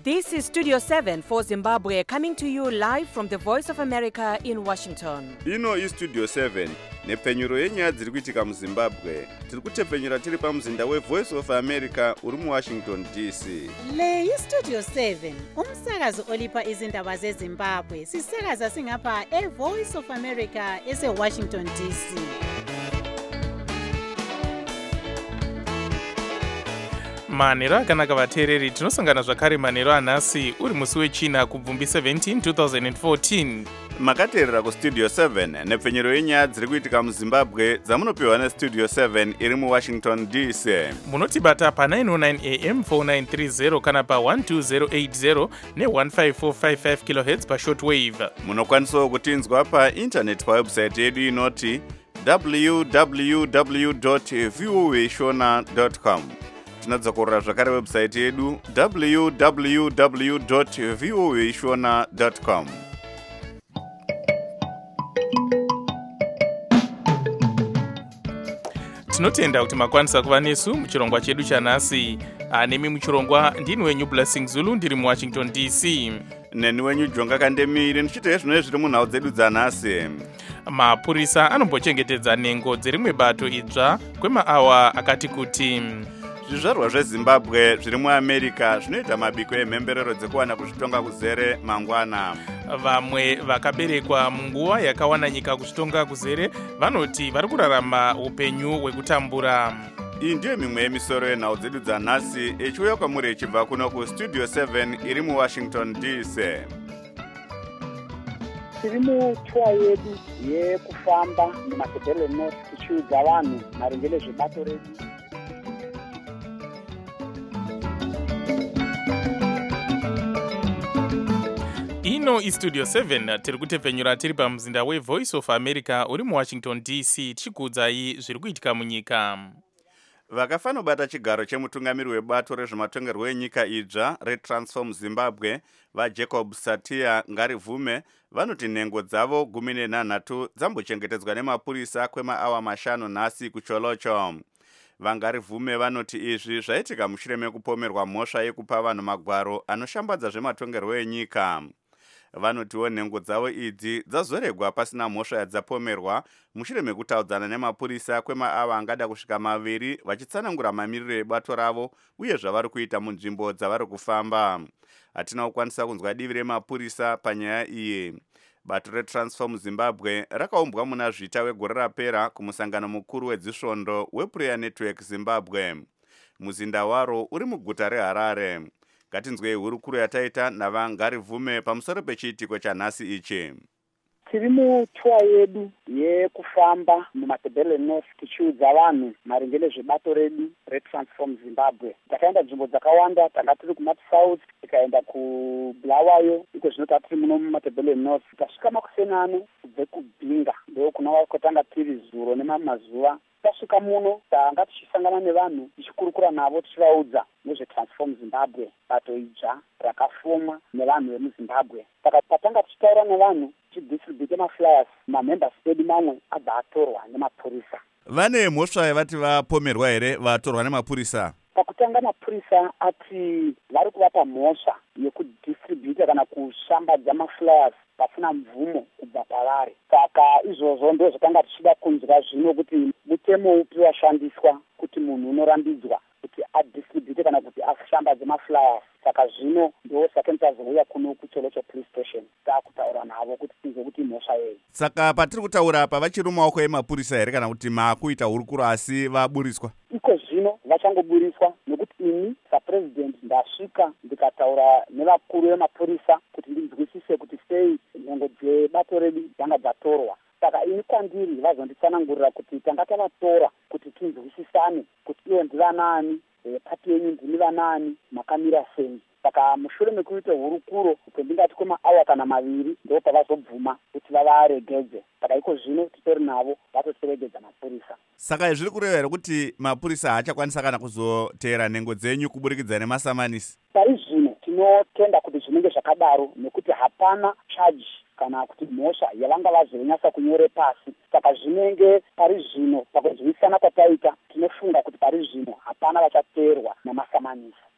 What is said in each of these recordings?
This is Studio 7 for Zimbabwe, coming to you live from the Voice of America in Washington. Ino is Studio 7 nepfenyuro yenyaya dziri kuitika muZimbabwe. Tiri kutepfenyura tiri pamuzinda weVoice of America uri muWashington DC. Le iStudio 7 umsakazo olipa izindaba zeZimbabwe. Sisakaza singapha eVoice of America eseWashington DC. Manero akanaka vateereri, tinosangana zvakare manero anhasi uri musi wechina kubvumbi 17 2014. Makateerera kuStudio 7 nepfenyuro yenyaya dziri kuitika muZimbabwe dzamunopiwa neStudio 7 iri muWashington DC. Munotibata pa909 AM 4930 kana pa12080 ne15455 kHz pashortwave. Munokwanisawo kutinzwa paintaneti pawebsite yedu inoti www.voashona.com. Tinadzokorera zvakare website yedu www.voashona.com. Tinotenda kuti makwanisa kuva nesu muchirongwa chedu chanhasi. Nemi muchirongwa ndini wenyu Blessing Zulu, ndiri muWashington DC. Neni wenyu Jonga Kandemiri, ndichite zvino zviri munhau dzedu dzanhasi. Mapurisa anombochengetedza nhengo dzerimwe bato idzva kwemaawa akati kuti zvizvarwa zveZimbabwe zviri muAmerica zvinoita mabiko emhemberero dzekuwana kuzvitonga kuzere mangwana. Vamwe vakaberekwa munguva yakawana nyika kuzvitonga kuzere vanoti vari kurarama upenyu hwekutambura. Iyi ndiyo mimwe yemisoro yenhau dzedu dzanhasi ichiuya kwamuri ichibva kuno kuStudio 7 iri muWashington DC. Tiri mutua yedu yekufamba muMatabeleland North tichiudza vanhu maringe nezvebato redu. Ino iStudio 7 tiri kutepfenyura tiri pamuzinda weVoice of America uri muWashington DC tichikuudzai zviri kuitika munyika. Vakafanobata chigaro chemutungamiri webato rezvematongerwo enyika idzva reTransform Zimbabwe vaJacob Satia Ngarivume vanoti nhengo dzavo 13 dzambochengetedzwa nemapurisa kwemaawa 5 nhasi kucholocho. Vangarivume vanoti izvi zvaitika mushure mekupomerwa mhosva yekupa vanhu magwaro anoshambadza zvematongerwo enyika. Vanotiwo nhengo dzavo idzi dzazoregwa pasina mhosva yadzapomerwa mushure mekutaudzana nemapurisa kwemaawa angada kusvika 2 vachitsanangura mamiriro ebato ravo uye zvavari kuita munzvimbo dzavari kufamba. Hatina kukwanisa kunzwa divi remapurisa panyaya iyi. Bato reTransform Zimbabwe rakaumbwa muna Zvita wegore rapera kumusangano mukuru wedzisvondo wePrayer Network Zimbabwe. Muzinda waro uri muguta reHarare. Ngatinzwei hurukuro yataita naVangarivume pamusoro pechiitiko chanhasi ichi. Tiri mutua yedu yekufamba muMatabeleland North tichiudza vanhu maringe nezvebato redu reTransform Zimbabwe. Takaenda nzvimbo dzakawanda, tanga tiri kuMati South, tikaenda kuBulawayo, iko zvino tiri muno muMatabeleland North. Tasvika makusenano kubve kuBhinga, ndo kuna kwatanga tiri zuro nemazuva. Tasvika muno tanga tichisangana nevanhu tichikurukura navo tichivaudza nezveTransform Zimbabwe, bato idzva rakafomwa nevanhu vemuZimbabwe. Saka patanga tichitaura nevanhu tichidistribute maflyers, mamembers edu mamwe abva atorwa nemapurisa. Vane mhosva yavati vapomerwa here vatorwa nemapurisa? Pakutanga mapurisa ati vari kuvapa mhosva yekudistribute kana kushambadza maflyers pasina mvumo kubva pavari. Saka izvozvo ndo zvakanga tichida kunzwa zvino kuti mutemo upi washandiswa kuti munhu unorambidzwa kuti adistribute kana kuti ashambadze maflyers. Saka zvino ndo saka tazouya kuno kuCholocho Police Station takutaura navo kuti tinzwe kuti mhosva yei. Saka patiri kutaura apa vachiri mumaoko emapurisa here kana kuti makuita hurukuro asi vaburiswa? Iko zvino vachangoburiswa nekuti ini sapresident ndasvika ndikataura nevakuru vemapurisa kuti ndinzwisise kuti sei nhengo dzebato redu dzanga dzatorwa. Saka ini kwandiri vazonditsanangurira kuti tanga tavatora kuti tinzwisisane kuti iwo ndivanani, pati yenyu ndini vanani, makamira sei. Saka mushure mekuita hurukuro kwendingati kwemaawa kana 2 ndo pavazobvuma kuti vavaregedze. Saka iko zvino titori navo vatotiregedza mapurisa. Saka zviri kureva here kuti mapurisa haachakwanisa kana kuzoteera nhengo dzenyu kuburikidza nemasamanisi? Pari zvino tinotenda kuti zvinenge zvakadaro nekuti hapana charge kana kuti mhosva yavanga vazonyasa kunyore pasi. Saka zvinenge pari zvino pakunzwisana kwataita tinofunga kuti pari zvino hapana vachateerwa namasamanisi.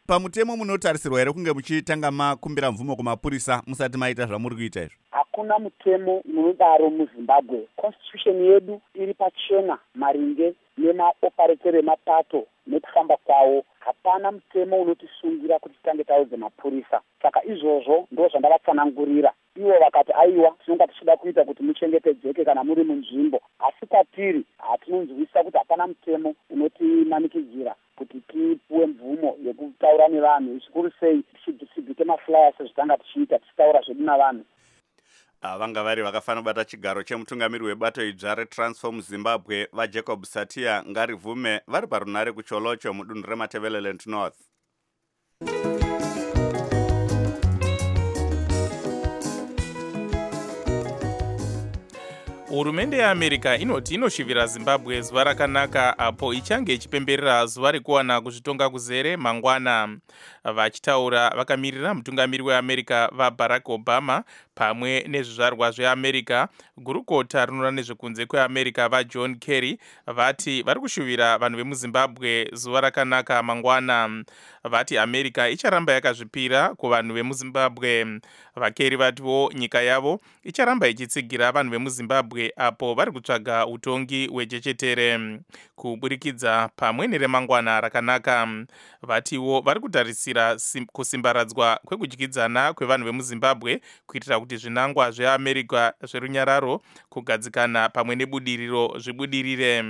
Pamutemo munotarisirwa here kunge muchitanga makumbira mvumo kumapurisa musati maita zvamuri kuita izvo? Hakuna mutemo unodaro muZimbabwe. Constitution yedu iri pachena maringe nemaoparetero emapato nekufamba kwawo. Hapana mutemo unotisungira kuti titange taudze mapurisa. Saka izvozvo ndo zvandavatsanangurira. Ivo vakati aiwa tinonga tichida kuita kuti muchengetedzeke kana muri munzvimbo. Asi kwatiri hatinonzwisa kuti hapana mutemo unotimanikidzira kuti tipuwe mvumo yekutaura nevanhu. Zvikuru sei tichibvike maflyers zvitanga tichiita tichitaura zvedu navanhu. Vanga vari vakafana bata chigaro chemutungamiri webato idzva reTransform Zimbabwe vaJacob Satia Ngarivume vari parunare kuCholocho mudunhu reMatabeleland North. Hurumende yeAmerica inoti inoshivira Zimbabwe zuva rakanaka apo ichange ichipemberera zuva rekuwana kuzvitonga kuzere mangwana. Vachitaura vakamirira mutungamiri weAmerica vaBarack Obama pamwe nezvizvarwa zveAmerica, gurukota rinoona nezvekunze kweAmerica vaJohn Kerry vati vari kushuvira vanhu vemuZimbabwe zuva rakanaka mangwana. Vati America icharamba yakazvipira kuvanhu vemuZimbabwe. VaKerry vatiwo nyika yavo icharamba ichitsigira vanhu vemuZimbabwe apo vari kutsvaga utongi hwechechetere kuburikidza pamwe neremangwana rakanaka. Vatiwo vari kutarisira kusimbaradzwa kwekudyidzana kwevanhu vemuZimbabwe kuitira kuti zvinangwa zveAmerica zverunyararo, kugadzikana pamwe nebudiriro zvibudirire.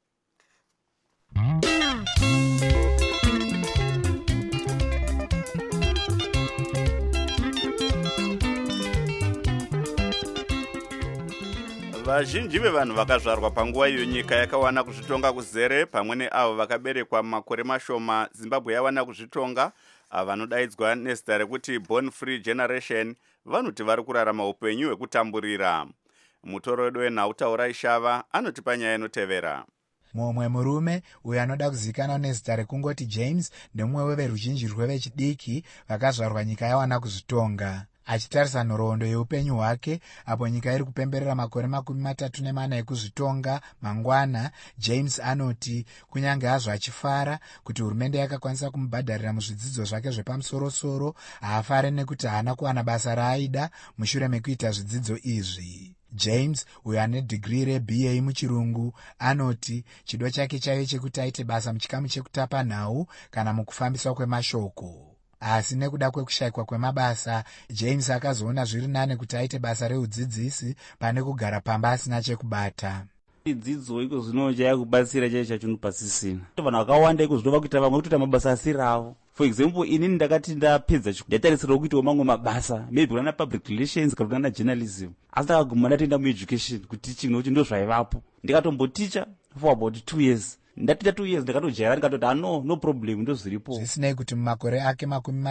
Vazhinji vevanhu vakazvarwa panguva iyo nyika yakawana kuzvitonga kuzere pamwe neavo vakaberekwa makore mashoma. Zimbabwe yawana kuzvitonga vanodaidzwa nezita rekuti Born Free Generation vanoti vari kurarama upenyu hwekutamburira. Mutoro wedu wenhautaura Ishava anotipa nyaya inotevera. Mumwe murume uyo anoda kuzivikanwa nezita rekungoti James ndemumwe weveruzhinji rwevechidiki vakazvarwa nyika yawana kuzvitonga. Achitarisa nhoroondo yeupenyu hwake apo nyika iri kupemberera makore 34 ekuzvitonga mangwana, James anoti kunyange hazvo achifara kuti hurumende yakakwanisa kumubhadharira muzvidzidzo zvake zvepamusorosoro, haafare nekuti haana kuwana basa raaida mushure mekuita zvidzidzo izvi. James, uyo ane dhigiri reBA muchirungu, anoti chido chake chaive chekuti aite basa muchikamu chekutapa nhau kana mukufambiswa kwemashoko. Asi nekuda kwekushayikwa kwemabasa, James akazoona zviri nane kuti aite basa reudzidzisi pane kugara pamba asina chekubata. Dzidzo iko zvino chayakubatsira chaicho chachonopasisina. Vanhu vakawanda iko zvinova kuita vamwe kutoita mabasa asirawo. For example, inini ndakati ndapedza ndatarisirwa kuitawo mamwe mabasa, maybe kuna public relations kana kuna journalism. Asi ndakaguma ndatoenda mueducation kutiching nokuti ndo zvaivapo. Ndikatomboticha for about 2 years. Ndatita 2 years ndikatojaira ndikatoti no problem ndo zviripo. Zvisinei kuti mumakore ake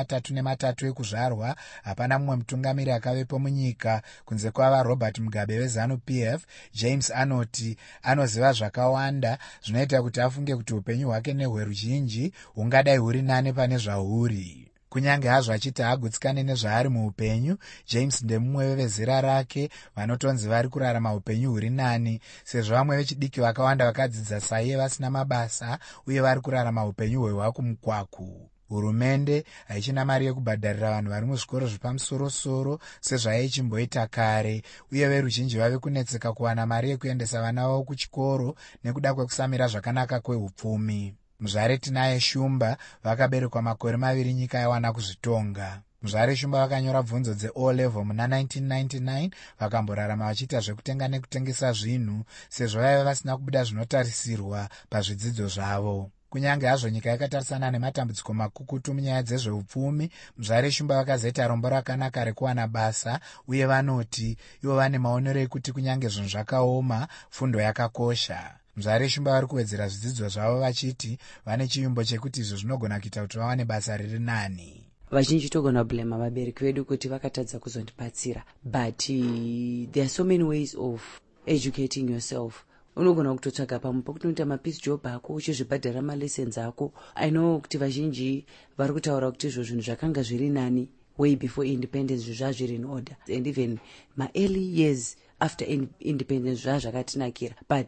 33 ekuzvarwa hapana mumwe mutungamiri akavepo munyika kunze kwava Robert Mugabe weZanu PF, James anoti anoziva zvakawanda zvinoita kuti afunge kuti upenyu hwake nehweruzhinji hungadai huri nane pane zvahuri. Kunyange hazvo achiti hagutsikane nezvaari muupenyu, James ndemumwe wevezera rake vanotonzi vari kurarama upenyu huri nani, sezvo vamwe vechidiki vakawanda vakadzidza saiye vasina mabasa uye vari kurarama upenyu hwehwakumukwaku. Hurumende haichina mari yekubhadharira vanhu vari muzvikoro zvepamusorosoro sezvaichimboita kare, uye veruzhinji vave kunetseka kuwana mari yekuendesa vana vavo kuchikoro nekuda kwekusamira zvakanaka kwehupfumi. Muzvare Tinaye Shumba vakaberekwa makore 2 nyika yawana kuzvitonga. Muzvare Shumba vakanyora bvunzo dzeO level muna 1999 vakamborarama vachiita zvekutenga nekutengesa zvinhu sezvo vaiva vasina kubuda zvinotarisirwa pazvidzidzo zvavo. Kunyange hazvo nyika yakatarisana nematambudziko makukutu munyaya dzezveupfumi, Muzvare Shumba vakazoita rombo rakanaka rekuwana basa, uye vanoti ivo vane maonero ekuti kunyange zvinhu zvakaoma, fundo yakakosha. Muzvare Shumba vari kuwedzera zvidzidzo zvavo vachiti vane chiyumbo chekuti izvo zvinogona kuita kuti vawane basa riri nani. Vazhinji togona blame vabereki vedu kuti vakatadza kuzondibatsira, but there are so many ways of educating yourself. Unogona kutotsvaga pamwe pokutoita mapeace job ako uchizvibhadhara malessons ako. I know kuti vazhinji vari kutaura kuti izvo zvinhu zvakanga zviri nani way before independence, zvinhu zvazviri in order, and even my early years after independence zvazvakatinakira, but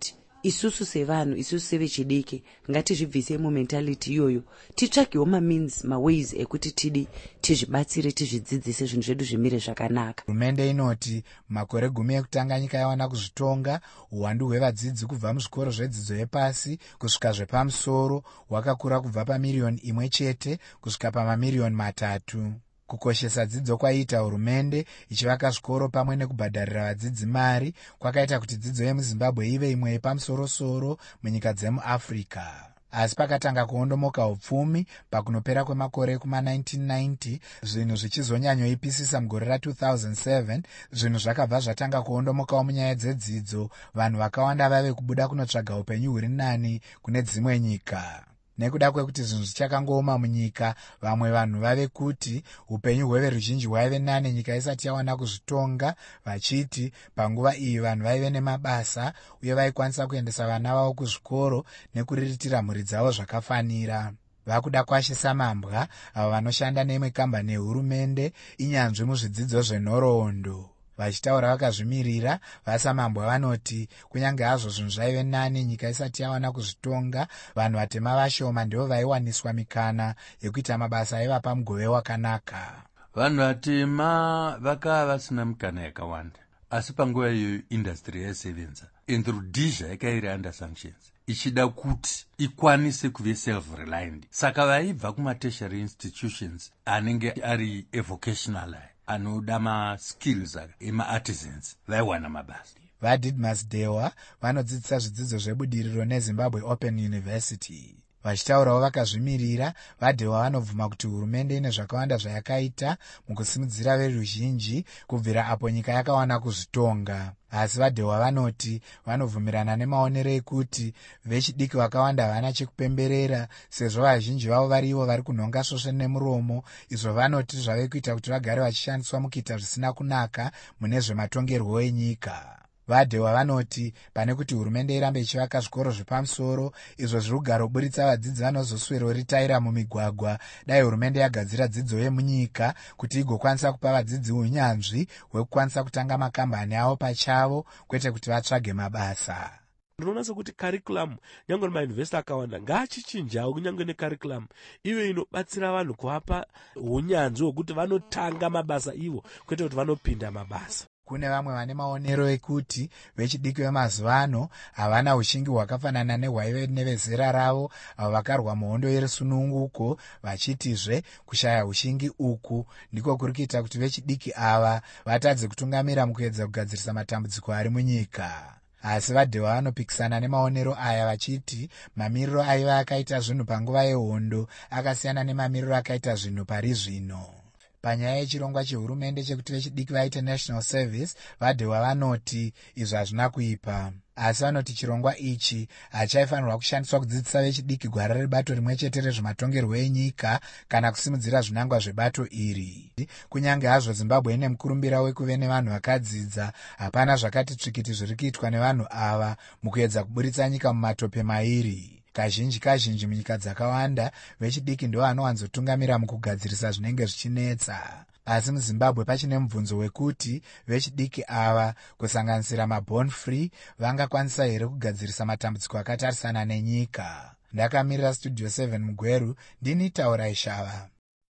isusu sevanhu, isusu sevechidiki ngatizvibvise mumentality iyoyo, titsvagewo mameans, maways ekuti tizvibatsire, tizvidzidzise zvinhu zvedu zvimire zvakanaka. Hurumende inoti makore 10 ekutanga nyika yawana kuzvitonga, uwandu hwevadzidzi kubva muzvikoro zvedzidzo yepasi kusvika zvepamusoro hwakakura kubva pamiriyoni 1 chete kusvika pamamiliyoni 3. Kukoshesa dzidzo kwaiita hurumende ichivaka zvikoro pamwe nekubhadharira vadzidzi mari kwakaita kuti dzidzo yemuZimbabwe ive imwe yepamusoro-soro munyika dzemuAfrica. Asi pakatanga kuondomoka upfumi pakunopera kwemakore kuma-1990, zvinhu zvichizonyanyoipisisa mugore ra-2007, zvinhu zvakabva zvatanga kuondomokawo munyaya dzedzidzo, vanhu vakawanda vave kubuda kunotsvaga upenyu huri nani kune dzimwe nyika. Nekuda kwekuti zvinhu zvichakangooma munyika, vamwe vanhu vave kuti upenyu hweveruzhinji hwaive nani nyika isati yawana kuzvitonga, vachiti panguva iyi vanhu vaive nemabasa uye vaikwanisa kuendesa vana vavo kuzvikoro nekuriritira mhuri dzavo zvakafanira. Vakuda kwashisa mambwa avo vanoshanda neimwe kambani yehurumende inyanzvi muzvidzidzo zvenhoroondo. Vachitaura vakazvimirira, vasamambwa vanoti kunyange hazvo zvinhu zvaive nani nyika isati yawana kuzvitonga, vanhu vatema vashoma ndivo vaiwaniswa mikana yekuita mabasa aiva pamugove wakanaka. Vanhu vatema vakava vasina mikana yakawanda, asi panguva iyo industry yaisevenza and Rhodesia yakairi under sanctions ichida kuti ikwanise kuve self-reliant. Saka vaibva kuma-tertiary institutions anenge ari evocational anoda ma-skills ema-artisans vaiwana mabasa. VaDidmus Dewa vanodzidzisa zvidzidzo zvebudiriro neZimbabwe Open University. Vachitaurawo vakazvimirira, vaDewa vanobvuma kuti hurumende ine zvakawanda zvayakaita mukusimudzira veruzhinji kubvira apo nyika yakawana kuzvitonga. Asi vaDewa vanoti vanovhumirana nemaonero ekuti vechidiki vakawanda havana chekupemberera sezvo vazhinji vavo varivo vari kunhonga svosve nemuromo, izvo vanoti zvave kuita kuti vagare vachishandiswa mukuita zvisina kunaka mune zvematongerwo enyika. VaDewa vanoti pane kuti hurumende irambe ichivaka zvikoro zvepamusoro izvo zviri kugara kuburitsa vadzidzi vanozoswera ritaira mumigwagwa, dai hurumende yagadzira dzidzo yemunyika kuti igokwanisa kupa vadzidzi unyanzvi hwekukwanisa kutanga makambani avo pachavo, kwete kuti vatsvage mabasa. Ndinoona sekuti curriculum nyange nemayunivhesiti akawanda ngaachichinjawo kunyange necurriculum iwe inobatsira vanhu kuvapa unyanzvi hwekuti vanotanga mabasa ivo kwete kuti vanopinda mabasa. Kune vamwe vane maonero ekuti vechidiki vemazuva ano havana ushingi hwakafanana nehwaive nevezera ravo avo vakarwa muhondo yerusununguko, vachitizve kushaya ushingi uku ndiko kuri kuita kuti vechidiki ava vatadze kutungamira mukuedza kugadzirisa matambudziko ari munyika. Asi vaDewa vanopikisana nemaonero aya vachiti mamiriro aiva akaita zvinhu panguva yehondo akasiyana nemamiriro akaita zvinhu pari zvino. Panyaya yechirongwa chehurumende chekuti vechidiki vaite national service, vaDewa vanoti izvo hazvina kuipa. Asi vanoti chirongwa ichi hachaifanirwa kushandiswa kudzidzisa vechidiki gwara rebato rimwe chete rezvematongerwo enyika kana kusimudzira zvinangwa zvebato iri. Kunyange hazvo Zimbabwe ine mukurumbira wekuve nevanhu vakadzidza, hapana zvakati tsvikiti zviri kuitwa nevanhu ava mukuedza kuburitsa nyika mumatope mairi. Kazhinji munyika dzakawanda vechidiki ndivo vanowanzotungamira mukugadzirisa zvinenge zvichinetsa. Asi muZimbabwe pachine mubvunzo wekuti vechidiki ava kusanganisira maborn free vangakwanisa here kugadzirisa matambudziko akatarisana nenyika. Ndakamirira Studio 7 muGweru, ndini Taurai Shava.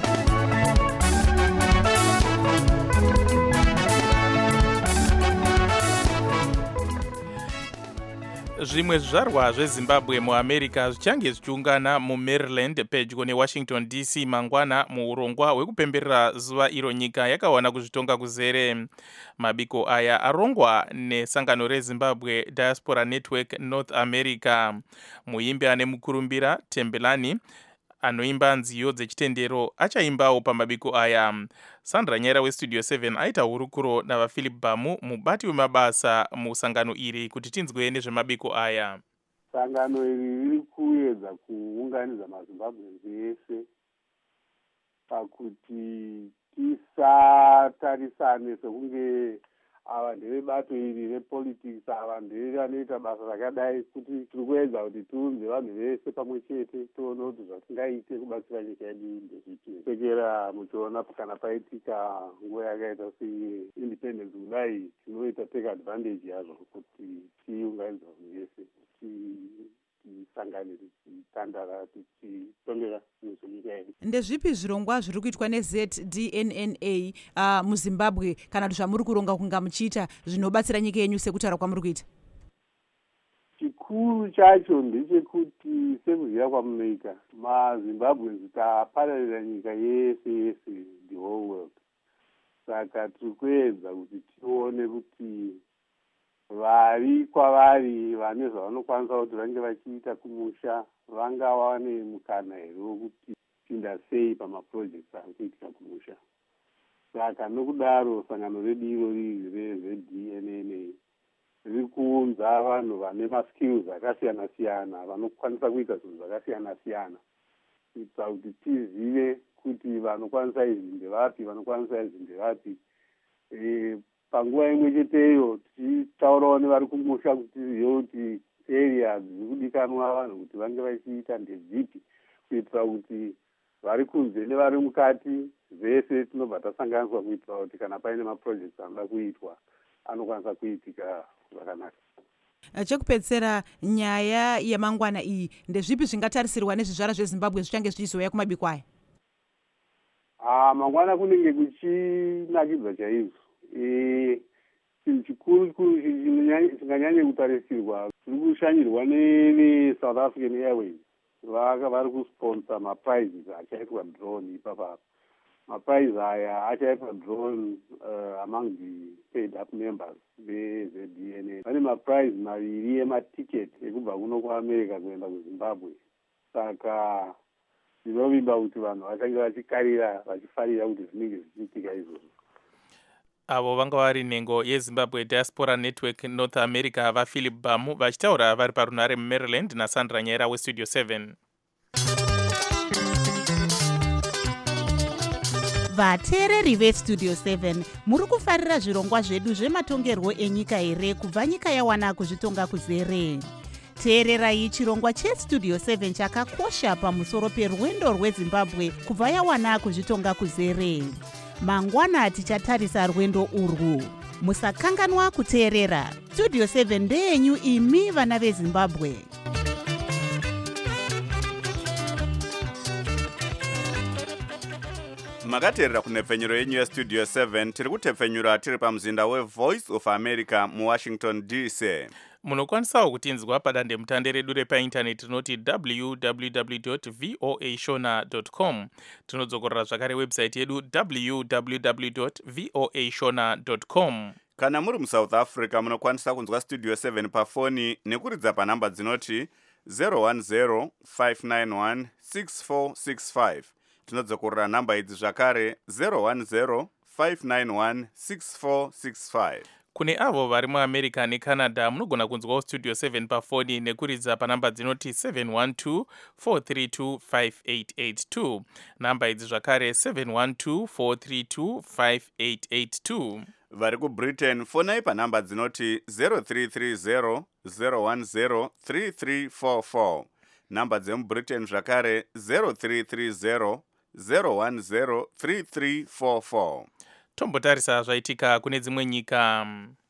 Zvimwe zvizvarwa zveZimbabwe muAmerica zvichange zvichiungana muMaryland pedyo neWashington DC mangwana muurongwa hwekupemberera zuva iro nyika yakawana kuzvitonga kuzere. Mabiko aya arongwa nesangano reZimbabwe Diaspora Network North America. Muimbi ane mukurumbira Tembelani anoimba nziyo dzechitendero achaimbawo pamabiko aya. Sandra Nyera weStudio 7 aita hurukuro navaPhilip Bamu, mubati wemabasa musangano iri, kuti tinzwe nezvemabiko aya. Sangano iri riri kuedza kuunganidza maZimbabwenzi ese pakuti tisatarisane sekunge ava ndevebato iri repolitics, ava ndeve vanoita basa rakadai, kuti tiri kuedza kuti tiunze vanhu vese pamwe chete tione kuti zvatingaite kubatsira nyika yedu ndezvipi. Sekera muchiona kana paitika nguva yakaita seindependence kudai, tinoita take advantage yazvo kuti tiunganidza vanhu vese. tisangane tichitandara tichitongera munyika yedu. Ndezvipi zvirongwa zviri kuitwa neZDNNA muZimbabwe kana kuti zvamuri kuronga kunga muchiita zvinobatsira nyika yenyu sekutaura kwamuri kuita? Chikuru chacho ndechekuti sekuziva kwamunoita maZimbabweans tapararira nyika yese the whole world. Saka tiri kuedza kuti tione kuti vari kwavari vane zvavanokwanisa kuti vange vachiita kumusha vanga vane mukana here wekuti pinda sei pamaprojects ari kuitika kumusha. Saka nokudaro sangano redu irori reZDNNA riri kuunza vanhu vane maskills akasiyana siyana vanokwanisa kuita zvinhu zvakasiyana siyana kuitira kuti tizive kuti vanokwanisa izvi ndevapi vanokwanisa izvi ndevapi. Panguva imwe cheteyo tichitaurawo nevari kumusha kuti tizive kuti areas dziri kudikanwa vanhu kuti vange vachiita ndedzipi kuitira kuti vari kunze nevari mukati vese tinobva tasanganiswa kuitira kuti kana paine maprojects anoda kuitwa anokwanisa kuitika zvakanaka. Chekupedzisira, nyaya yemangwana iyi ndezvipi zvingatarisirwa nezvizvara zveZimbabwe zvichange zvichizouya kumabiko aya? Mangwana kunenge kuchinakidza chaizvo. Chinhu chikuru chinganyanye kutarisirwa tiri kushanyirwa neSouth African Airways. Vari kusponsor maprizes achaitwa drone ipapa. Maprizes aya achaitwa drone among the paid up members veZDNNA. Vane maprize maviri ematiketi ekubva kuno kuAmerica kuenda kuZimbabwe. Saka ndinovimba kuti vanhu vachange vachikarira vachifarira kuti zvinenge zvichiitika izvozvo. Avo vanga vari nhengo yeZimbabwe Diaspora Network North America vaPhilip Bamu vachitaura vari parunare muMaryland naSandra Nyaira weStudio 7. Vateereri veStudio 7 muri kufarira zvirongwa zvedu zvematongerwo enyika here kubva nyika yawana kuzvitonga kuzere. Teererai chirongwa cheStudio 7 chakakosha pamusoro perwendo rweZimbabwe kubva yawana kuzvitonga kuzere. Mangwana tichatarisa rwendo urwu. Musakanganwa kuteerera. Studio 7 ndeyenyu imi vana veZimbabwe. makateerera kunhepfenyuro yenyu yeStudio 7. tiri kutepfenyura tiri pamuzinda weVoice of America muWashington DC. Munokwanisawo kutinzwa padandemutande redu repaindaneti rinoti www.voashona.com. Tinodzokorera zvakare website yedu www.voashona.com. Kana muri muSouth Africa munokwanisa kunzwa Studio 7 pafoni nekuridza panhamba dzinoti 010-591-6465. Tinodzokorera namba idzi zvakare 010-591-6465. Kune avo vari muAmerica neCanada munogona kunzwawo Studio 7 pafoni nekuridza panhamba dzinoti 712-432-5882. Namba idzi zvakare 712-432-5882. Vari kuBritain fonai panhamba dzinoti 0330-010-3344. Namba dzemuBritain zvakare 0330-010-3344. Tombotarisa zvaitika kune dzimwe nyika.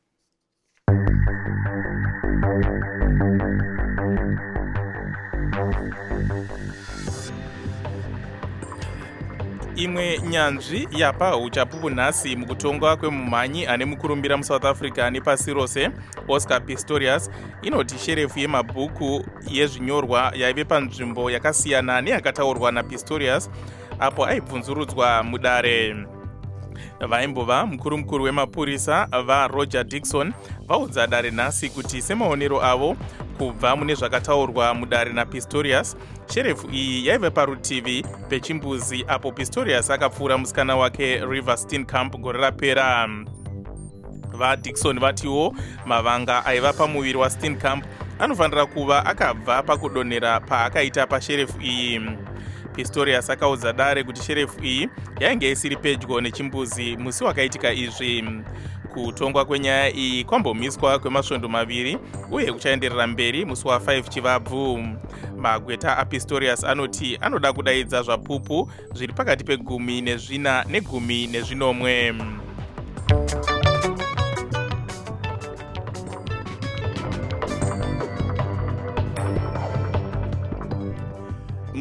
Imwe nyanzvi yapa uchapupu nhasi mukutongwa kwemumhanyi ane mukurumbira muSouth Africa nepasi rose, Oscar Pistorius, inoti sherefu yemabhuku yezvinyorwa yaive panzvimbo yakasiyana neyakataurwa naPistorius apo aibvunzurudzwa mudare. Vaimbova mukuru wemapurisa vaRoger Dixon vaudza dare nhasi kuti semaonero avo kubva mune zvakataurwa mudare naPistorius, sherefu iyi yaive parutivi pechimbuzi apo Pistorius akapfuura musikana wake River Steenkamp gore rapera. VaDixon vatiwo mavanga aiva pamuviri waSteenkamp anofanira kuva akabva pakudonhera paakaita pasherefu iyi. Pistorius akaudza dare kuti sherefu iyi yainge isiri pedyo nechimbuzi musi wakaitika izvi. Kutongwa kwenyaya iyi kwambomiswa kwemasvondo maviri uye kuchaenderera mberi musi wa5 chivabvu. Magweta aPistorius anoti anoda kudaidza zvapupu zviri pakati pe10 ne10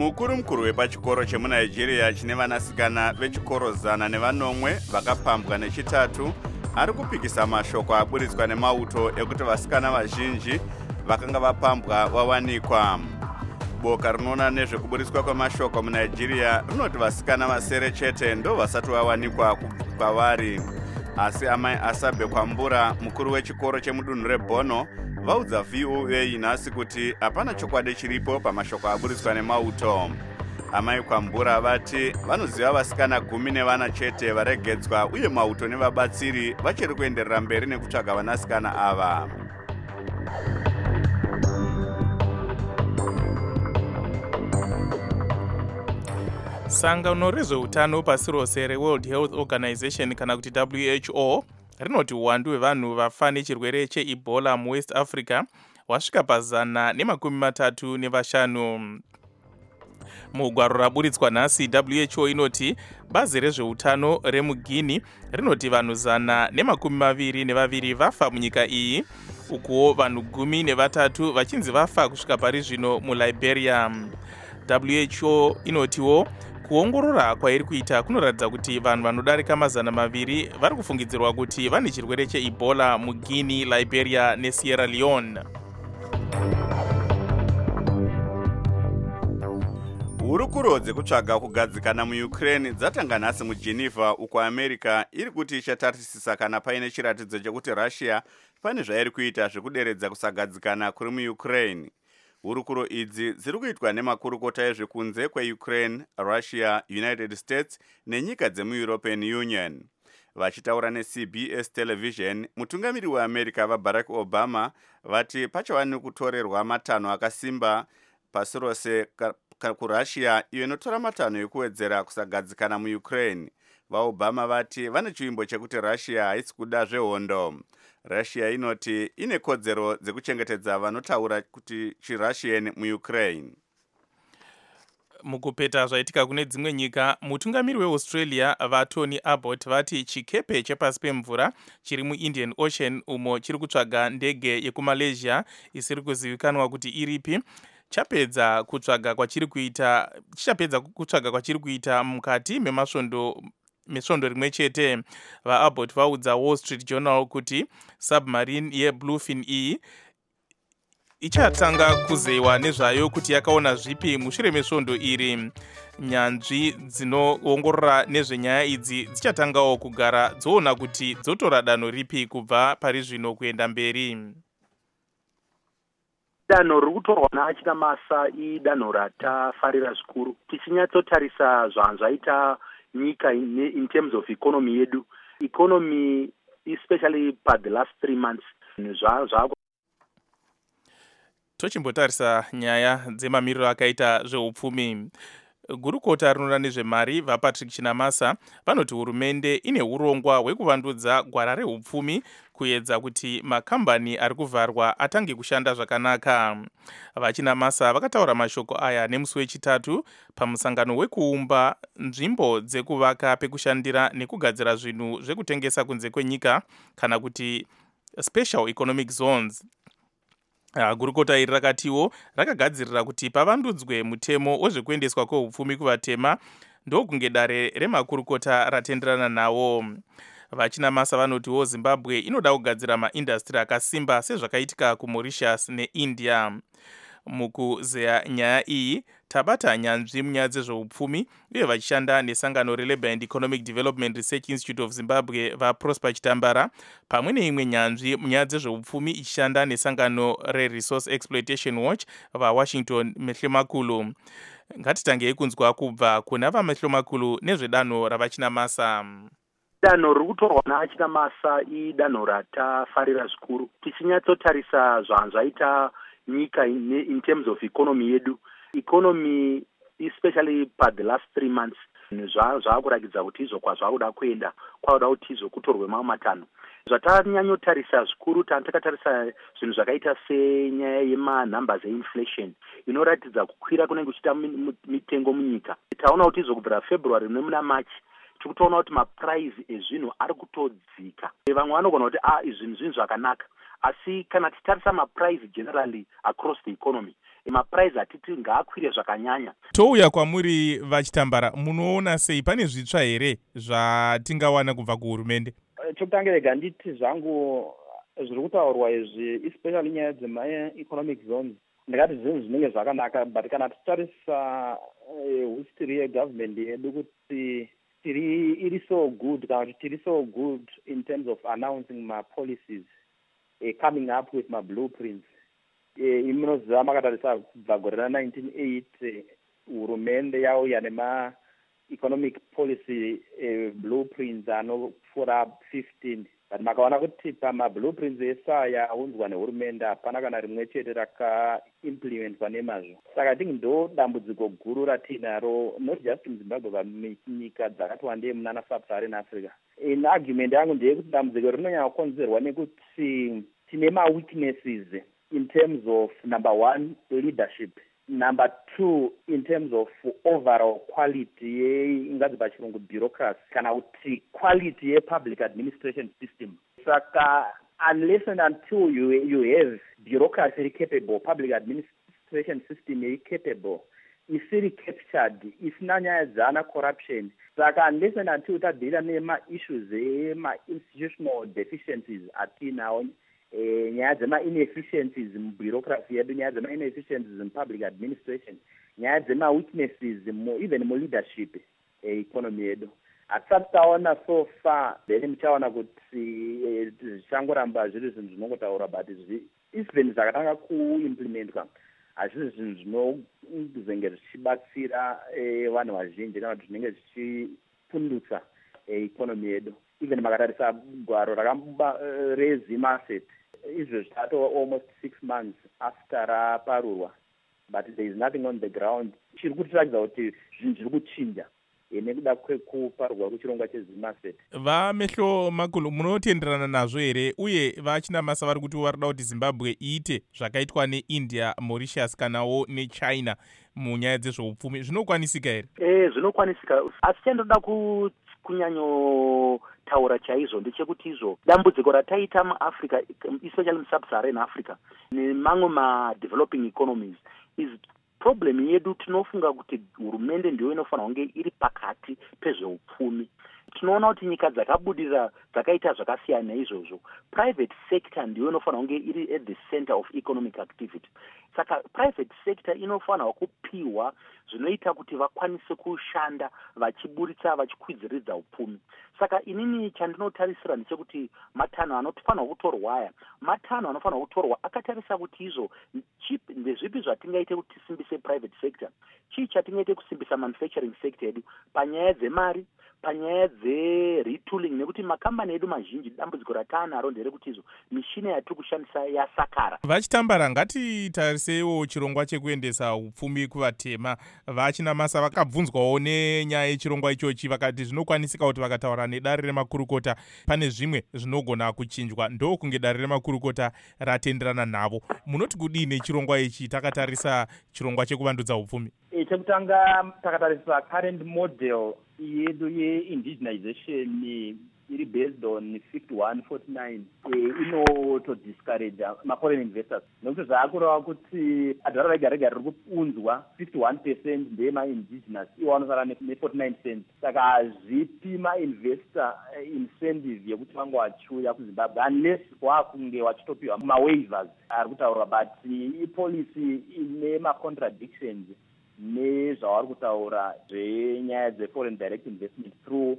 mukuru wepachikoro chemunigeria chine vanasikana vechikoro 109 vakapambwa nechitatu ari kupikisa mashoko aburitswa nemauto ekuti vasikana vazhinji vakanga vapambwa vawanikwa. Boka rinoona nezvekuburitswa kwemashoko munigeria rinoti vasikana vasere chete ndo vasati vawanikwa kwavari. Asi amai Asabe Kwambura, mukuru wechikoro chemudunhu reBono, vaudza VOA nhasi kuti hapana chokwadi chiripo pamashoko aburitswa nemauto. Amai Kwambura vati vanoziva vasikana 14 chete varegedzwa uye mauto nevabatsiri vachiri kuenderera mberi nekutsvaga vanasikana ava. Sangano rezveutano pasi rose reWorld Health Organization kana kuti WHO rinoti uwandu hwevanhu vafa nechirwere cheEbola muWest Africa wasvika pa135. Mugwaro raburitswa nhasi, WHO inoti bazi rezveutano remuGuinea rinoti vanhu 122 vafa munyika iyi, ukuwo vanhu 13 vachinzi vafa kusvika pari zvino muLiberia. WHO inotiwo kuongorora kwairi kuita kunoratidza kuti vanhu vanodarika 200 vari kufungidzirwa kuti vane chirwere cheEbola muGuinea, Liberia neSierra Leone. Hurukuro dzekutsvaga kugadzikana muUkraine dzatanga nhasi muGeneva, uko America iri kuti ichatarisisa kana paine chiratidzo chekuti Russia pane zvairi kuita zvekuderedza kusagadzikana kuri muUkraine. Hurukuro idzi dziri kuitwa nemakurukota ezvekunze kweUkraine, Russia, United States nenyika dzemuEuropean Union. Vachitaura neCBS Television, mutungamiri weAmerica vaBarack Obama vati pachava nekutorerwa matanho akasimba pasi rose kuRussia iyo inotora matanho ekuwedzera kusagadzikana muUkraine. VaObama vati vane chivimbo chekuti Russia haisi kuda zvehondo. Russia inoti ine kodzero dzekuchengetedza vanotaura kuti chiRussian muUkraine. Mukupeta zvaitika kune dzimwe nyika, mutungamiri weAustralia vaTony Abbott vati chikepe chepasi pemvura chiri muIndian Ocean umo chiri kutsvaga ndege yekuMalaysia isiri kuzivikanwa kuti iripi chichapedza kutsvaga kwachiri kuita mukati mesvondo rimwe chete. VaAbbott vaudza Wall Street Journal kuti submarine yeBluefin iyi ichatanga kuzeyiwa nezvayo kuti yakaona zvipi mushure mesvondo iri. Nyanzvi dzinoongorora nezvenyaya idzi dzichatangawo kugara dzoona kuti dzotora danho ripi kubva pari zvino kuenda mberi. Danho riri kutorwa naachina masa idanho ratafarira zvikuru. Tichinyatsotarisa zvanhu zvaita nyika in terms of economy yedu, economy especially the last 3 months tochimbotarisa nyaya dzemamiriro akaita zveupfumi. Gurukota rinoona nezvemari vaPatrick Chinamasa vanoti hurumende ine urongwa hwekuvandudza gwara reupfumi kuedza kuti makambani ari kuvharwa atange kushanda zvakanaka. VaChinamasa vakataura mashoko aya nemusi wechitatu pamusangano wekuumba nzvimbo dzekuvaka pekushandira nekugadzira zvinhu zvekutengesa kunze kwenyika kana kuti special economic zones. Gurukota iri rakatiwo rakagadzirira kuti pavandudzwe mutemo wezvekuendeswa kweupfumi kuvatema ndokunge dare remakurukota ratenderana nawo. VaChinamasa vanotiwo Zimbabwe inoda kugadzira maindastri akasimba sezvakaitika kuMauritius neIndia. Mukuzeya nyaya iyi tabata nyanzvi munyaya dzezveupfumi uye vachishanda nesangano reLabour and Economic Development Research Institute of Zimbabwe vaProsper Chitambara, pamwe neimwe nyanzvi munyaya dzezveupfumi ichishanda nesangano reResource Exploitation Watch vaWashington Mehlemakulu. Ngatitangei kunzwa kubva kuna vaMehlemakulu nezvedanho ravaChinamasa. Danho riri kutorwa naChinamasa idanho ratafarira zvikuru. Tichinyatsotarisa zvanhu zvaita nyika in terms of economy yedu, economy especially the last 3 months zvaakurakidza kuti izvo kwazvakuda kuenda kwauda kuti izvo kutorwe mamwe matanho. Zvatanyanyotarisa zvikuru takatarisa zvinhu zvakaita senyaya yemanumbers einflation inoratidza kukwira kunenge kuchiita mitengo munyika. Taona kuti izvo kubvira February nemuna March tikutoona kuti maprice ezvinhu ari kutodzika. Vamwe vanogona kuti izvi zvinhu zvakanaka, asi kana titarisa maprice generally across the economy mapuraizi atiti ngaakwire zvakanyanya. Touya kwamuri Vachitambara, munoona sei, pane zvitsva here zvatingawana kubva kuhurumende? Chokutanga rega nditi zvangu zviri kutaurwa izvi especially nyaya dzema-economic zones ndakati zvinhu zvinenge zvakanaka, but kana tichitarisa history yegovernment yedu kuti iri so good kana kuti tiri so good in terms of announcing ma-policies coming up with ma-blueprints. Imunoziva makatarisa kubva gore ra1980 hurumende yauya nema-economic policy blueprints anopfuura 15, but makaona kuti pama-blueprints esaya aunzwa nehurumende hapana kana rimwe chete rakaimplementwa nemazvo. Saka tingi ndo dambudziko guru ratinaro, not just muZimbabwe but munyika dzakati wandei munana sub-Saharan Africa. In argument yangu ndeyekuti dambudziko rinonyanya kukonzerwa nekuti tine ma-weaknesses in terms of number one, leadership. Number two, in terms of overall quality, ingazi pachirungu bureaucracy, kana kuti quality ye-public administration system. Saka, unless and until you have bureaucracy capable, public administration system capable, isiri captured, isina nyaya dzana corruption. Saka, unless and until tadila nema-issues, ma-institutional deficiencies atinawo, nyaya dzema-inefficiencies mubureaucracy yedu, nyaya dzema-inefficiencies mupublic administration, nyaya dzema-weaknesses even mu-leadership economy yedu. Hatisati taona so far, then muchaona kuti zvichangoramba zviri zvinhu zvinongotaura, but even zvakatanga kuimplementwa hazvisi zvinhu zvinozenge zvichibatsira vanhu vazhinji kana kuti zvinenge zvichipundutsa economy yedu. Even makatarisa gwaro rezim asset, izvo zvitato almost 6 months after raparurwa, but there is nothing on the ground. Chiri kutiratidza kuti zvinhu zviri kuchinja nekuda kwekuparurwa kwechirongwa chezim asset. Vamehlo Makulu, munotenderana nazvo here, uye vachinamasa vari kuti varida kuti Zimbabwe iite zvakaitwa neIndia, Mauritius kanawo neChina munyaya dzezveupfumi, zvinokwanisika here? Zvinokwanisika, asi chandoda kunyanyotaura chaizvo ndechekuti izvo dambudziko rataita muAfrica, especially muSub-Saharan Africa nemamwe ma-developing economies, is problem yedu tinofunga kuti hurumende ndiyo inofanira kunge iri pakati pezveupfumi. Tinoona kuti nyika dzakabudirira dzakaita zvakasiyana izvozvo, private sector ndiyo inofanira kunge iri at the center of economic activity. Saka private sector inofanira kupiwa zvinoita kuti vakwanise kushanda vachiburitsa vachikwidziridza upfumi. Saka inini chandinotarisira ndechekuti matanho anofanira kutorwa aya, matanho anofanira kutorwa akatarisa kuti izvo ndezvipi zvatingaite kuti tisimbise private sector, chii chatingaite kusimbisa manufacturing sector yedu panyaya dzemari, panyaya dzeretooling, nekuti makambani edu mazhinji dambudziko rataanaro nderekuti izvo mishina yatiri kushandisa yasakara. Vachitambara, ngatitarisewo chirongwa chekuendesa upfumi kuvatema. Vachinamasa vakabvunzwawo nenyaya yechirongwa ichochi, vakati zvinokwanisika kuti vakataura nedare remakurukota pane zvimwe zvinogona kuchinjwa, ndokunge dare remakurukota ratenderana navo. Munoti kudini chirongwa ichi takatarisa chirongwa chekuvandudza upfumi? Chekutanga takatarisa current model yedu ye-indigenization iri based on 5149 inotodiscourage ma-foreign investors, nekuti zvaakureva kuti adhara rega rega riri kuunzwa 51% ndema-indigenous, iwo anosara ne49 cents. Saka hazvipi ma-investor incentive yekuti vange vachiuya kuZimbabwe unless waakunge vachitopiwa ma-waivers ari kutaurwa, but ipolicy ine ma-contradictions nezvavari kutaura zvenyaya dze-foreign direct investment through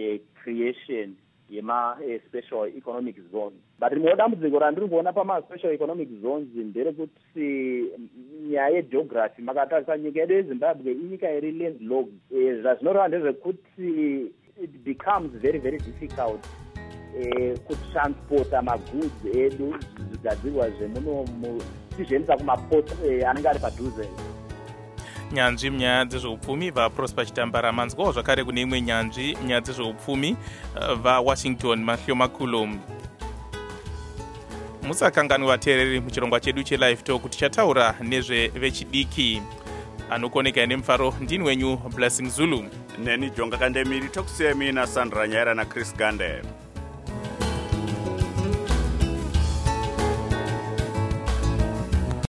creation yema-special economic zones. But rimwe dambudziko randiri kuona pama-special economic zones nderekuti nyaya yegeography, makatarisa nyika yedu yeZimbabwe inyika iri landlocked. Zvazvinoreva ndezvekuti it becomes very very difficult kutransporta magoods edu zvigadzirwa zvemunomu tichiendesa kumaport anenge ari padhuze. Nyanzvi munyaya dzezveupfumi vaProsper Chitambara, manzwawo zvakare kune imwe nyanzvi munyaya dzezveupfumi vaWashington Mahlo Makulu. Musakanganwi vateereri muchirongwa chedu chelive talk tichataura nezvevechidiki. Anokoneka nemufaro ndini wenyu Blessing Zulu, neni Jonga Kandemiri, tokusiyemi naSandra Nyaira naChris Gande.